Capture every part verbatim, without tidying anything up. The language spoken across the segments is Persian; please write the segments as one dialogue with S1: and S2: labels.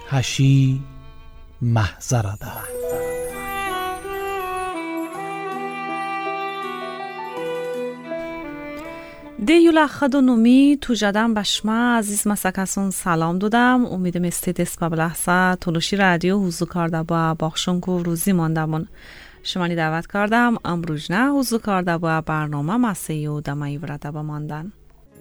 S1: هشی محضرده.
S2: دیولا خدو نومی تو جدم بشما عزیز مسکسون سلام دادم. امیدم استیدس ببلحسه تلوشی رادیو حضور کرده با باخشون که روزی ماندمون شمانی دعوت کردم امروز نه حضور کرده با برنامه مسیح و دمایی ورده با ماندن.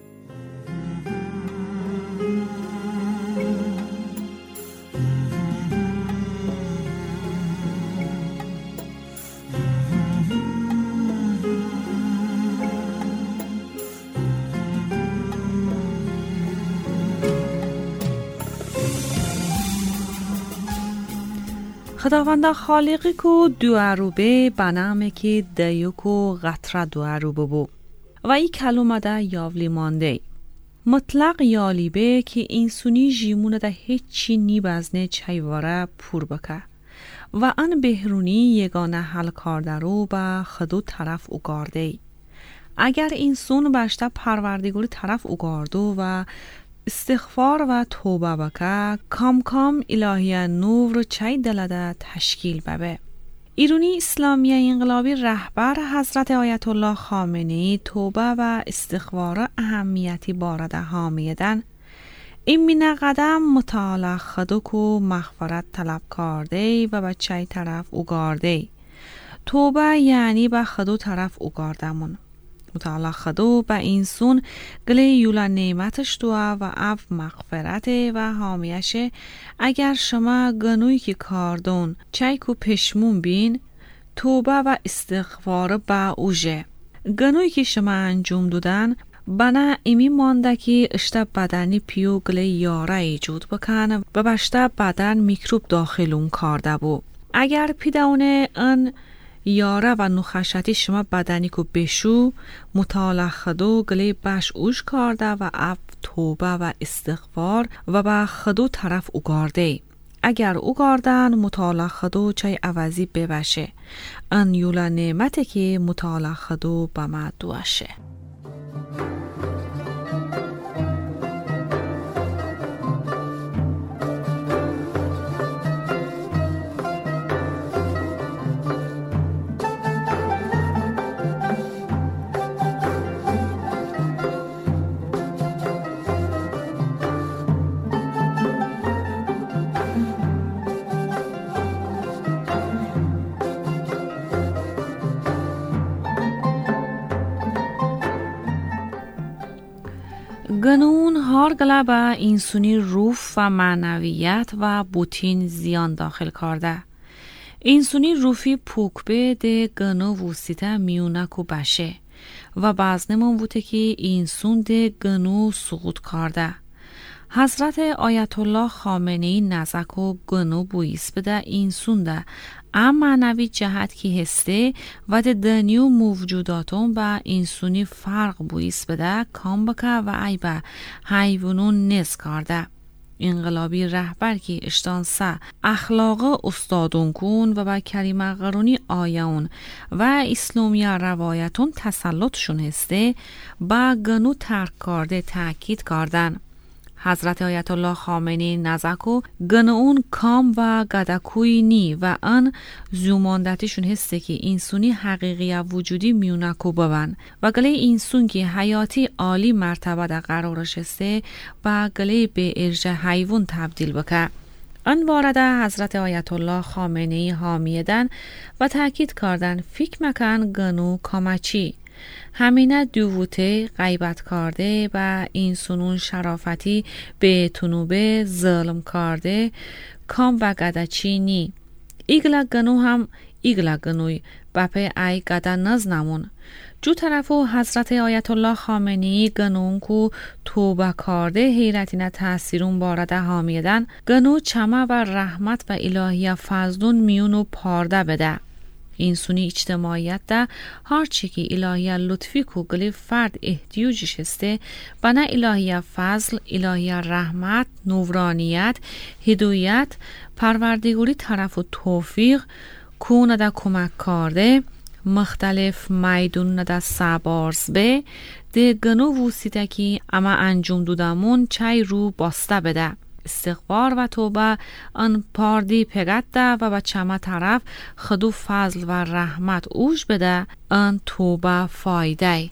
S2: خداوند خالقی کو دو عروبه بنامه که دیوک و غطره دو عروبه بو و ای کلمه ده یاولی مانده مطلق یالیبه که اینسونی جیمونه ده هیچی نی بزنه چایواره پور بکه و ان بهرونی یگانه حل کرده رو به خدو طرف اگارده. اگر اینسون بشته پروردگاری طرف اگاردو و استغفار و توبه بکه کام کام الهی نور چای دلده تشکیل ببه. ایرانی اسلامی انقلابی رهبر حضرت آیت الله خامنه‌ای توبه و استغفار اهمیتی بارده حامیدن این مینه قدم مطالعه خدو کو مغفرت طلب کرده و به چای طرف اگارده. توبه یعنی به خدو طرف اگاردمون. مطالعه خدو به اینسون گلی یولا نعمتش دوا و اف مغفرت و حامیشه. اگر شما گنوی که کاردون چای کو پشمون بین توبه و استغفار با اوژه گنوی که شما انجام دادن بنا ایمی مانده که اشته بدنی پیو گلی یاره ایجود بکن و بشته بدن میکروب داخلون کرده بو. اگر پیدونه ان یاره و نخشتی شما بدنی کو بشو مطالعه خدو گلی بش اوش کرده و اف توبه و استغفار و به خدو طرف اگارده. اگر اگاردن مطالعه خدو چای عوضی ببشه ان یولا نعمته که مطالعه خدو به ما دوشه. گنون هر گلبه اینسونی روح و معنویت و بوتین زیان داخل کرده. اینسونی روفی پوکبه ده گنو وسیطه میونکو بشه و بعضنمون بوده که اینسون ده گنو سقوط کرده. حضرت آیت الله خامنه‌ای نزکو گنو بویس بده اینسون ده ام معنوی جهت کی هسته و ده دنیو موجوداتون با اینسونی فرق بویس بده کام بکه و ای با حیوانون نز کرده. انقلابی رهبر کی اشتانسه اخلاق استادون کن و با کریمه قرونی آیون و اسلامی روایتون تسلطشون هسته با گنو ترک کرده تاکید کردن. حضرت آیت الله خامنه‌ای نزکو گنون کام و گدکوی نی و ان زوماندتشون هسته که اینسونی حقیقی وجودی میونکو ببن و گله اینسون که حیاتی عالی مرتبه در قرارش هسته و گله به ارجه حیوان تبدیل بکه. ان وارده حضرت آیت الله خامنه‌ای حامیدن و تاکید کردن فکر مکن گنو کامچی همینه دووته غیبت کرده و این سنون شرافتی به تنوبه ظلم کرده کام و گدچی نی. ایگلا گنو هم ایگلا گنوی بپه ای گده نز نمون. جو طرفو حضرت آیت الله خامنه‌ای گنون کو توبه کرده حیرتینه تأثیرون بارده حامیدن گنو چمه و رحمت و الهی فضلون میونو پارده بده. این سونی اجتماعیت ده هرچی که الهی لطفی کو گلی فرد احتیاجش هسته بنا الهی فضل، الهی رحمت، نورانیت، هدایت، پروردگاری طرف و توفیق کونه ده کمک کرده مختلف میدون ده سابارز به ده گنو وسیده که اما انجام دودمون چای رو باسته بده. استغفار و توبه ان پاردی پگت ده و به چمه طرف خدو فضل و رحمت اوش بده ان توبه فایده.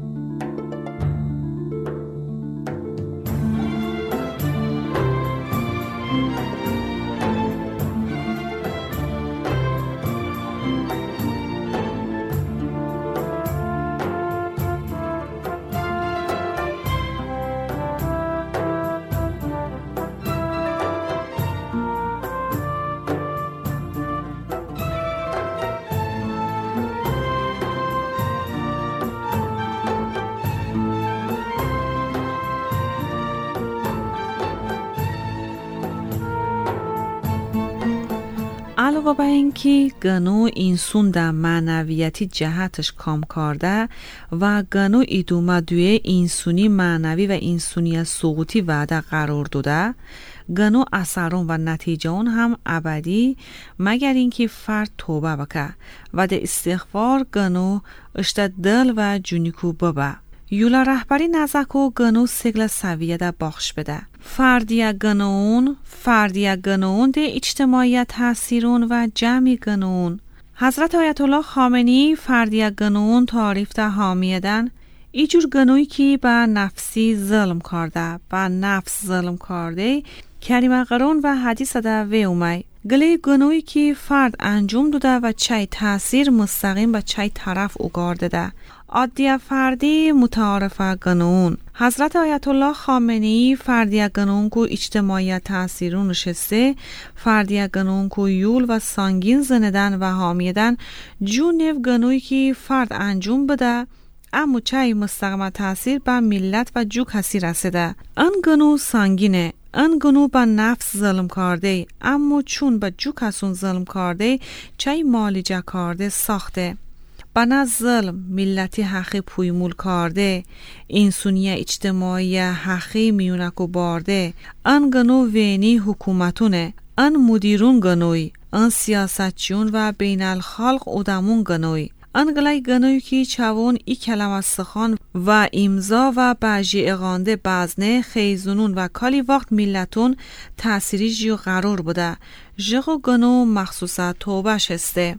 S2: علاوه بر اینکه گنو انسون در معنویتی جهتش کام کرده و گنو ایدومه دوی انسونی معنوی و انسونی سقوطی وعده قرار داده، گنو اثرون و نتیجه اون هم ابدی مگر اینکه فرد توبه بکه و ده استغفار گنو اشت دل و جونیکو ببه. یولا رهبری نزکو گنو سگل سویه ده باخش بده. فردی گنون، فردی گنون ده اجتماعیت تاثیرون و جمعی گنون. حضرت آیت الله خامنه‌ای فردی گنون تعریف ده حامیدن ایجور گنوی که به نفسی ظلم کرده، به نفس ظلم کرده کریم قرون و حدیث ده وی اومی. گله گنوی که فرد انجام داده و چای تاثیر مستقیم به چای طرف اوگارده ده. عادی فردی متعارف گنون. حضرت آیت الله خامنه‌ای فردی گنون کو اجتماعیت تاثیرون نشسته، فردی گنون کو یول و سانگین زندن و حامیدن جونیو گنوی که فرد انجام بده اما چای مستقیم تاثیر به ملت و جو کسی رسیده. ان گنو سانگینه، ان گنو به نفس ظلم کرده اما چون به جو کسون ظلم کرده چای مالیجه کرده ساخته. بنا ظلم ملتی حقی پویمول کرده، انسونی اجتماعی حقی میونکو بارده. ان گنو وینی حکومتونه، ان مدیرون گنوی، ان سیاستچون و بین الخلق ادمون گنوی. ان گلای گنوی که چوون ای کلمه سخان و امضا و بجی اغانده بزنه خیزونون و کالی وقت ملتون تأثیری جیو قرار بوده. جغو گنو مخصوصا توبه شسته.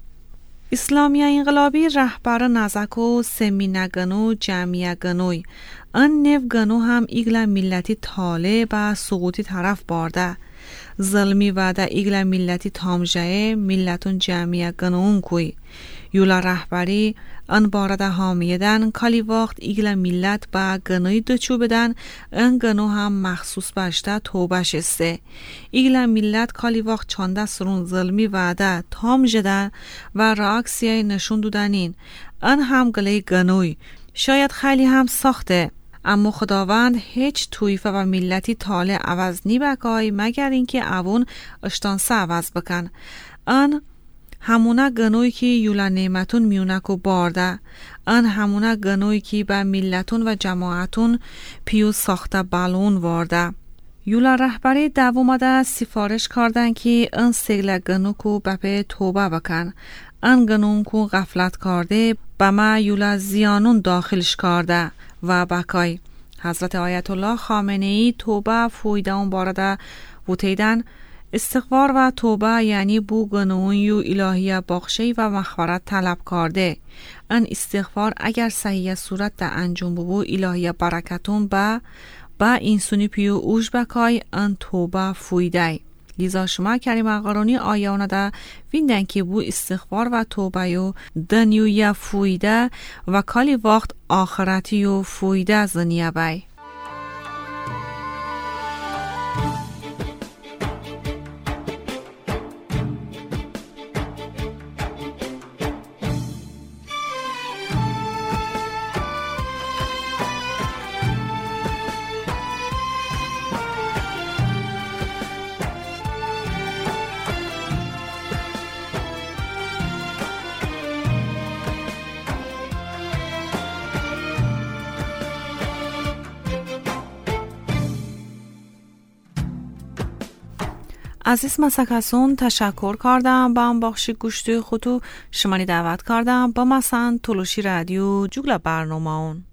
S2: اسلامی انقلابی رهبر نزکو سمینه گنو جمعیه گنوی ان نف گنو هم ایگل ملتی طالع به سقوطی طرف بارده. ظلمی وعده ایگل ملتی تامجه ملتون جمعیه گنون کوی. یولا رهبری ان بارده حامیدن کالی وقت ایگل ملت با گنوی دچو بدن ان گنو هم مخصوص باشده توبه شسته. ایگل ملت کالی وقت چانده سرون ظلمی وعده تام جدن و راکسیای نشون دودنین ان هم گلی گنوی شاید خیلی هم ساخته اما خداوند هیچ تویفه و ملتی طالع عوض نی بکای مگر اینکه اون اشتانسه عوض بکن. ان همونه گنوی که یولا نعمتون میونکو بارده، ان همونه گنوی که به ملتون و جماعتون پیو ساخته بالون وارده. یولا رهبری دوامده سفارش کردن که ان سگل گنو کو بپه توبه بکن. ان گنون کو غفلت کرده به ما یولا زیانون داخلش کرده و بکای. حضرت آیت الله خامنه‌ای توبه فویده اون بارده بوتیدن استغفار و توبه یعنی بو گنون یو الهی بخشی و مغفرت طلب کرده. ان استغفار اگر صحیح صورت ده انجام بو الهی برکتون با با انسونی پیو اوش بکای ان توبه فویده. لیزا شما کریم قرانی آیانه ده ویندن که بو استغفار و توبه یو دنیو یا فویده و کالی وقت آخرتی یو فویده زنیه بای. عزیز مسکسون تشکر کردم با هم بخشی گوشتی خودو شمانی دعوت کردم با مثلا تلوشی رادیو جوگل برنامه اون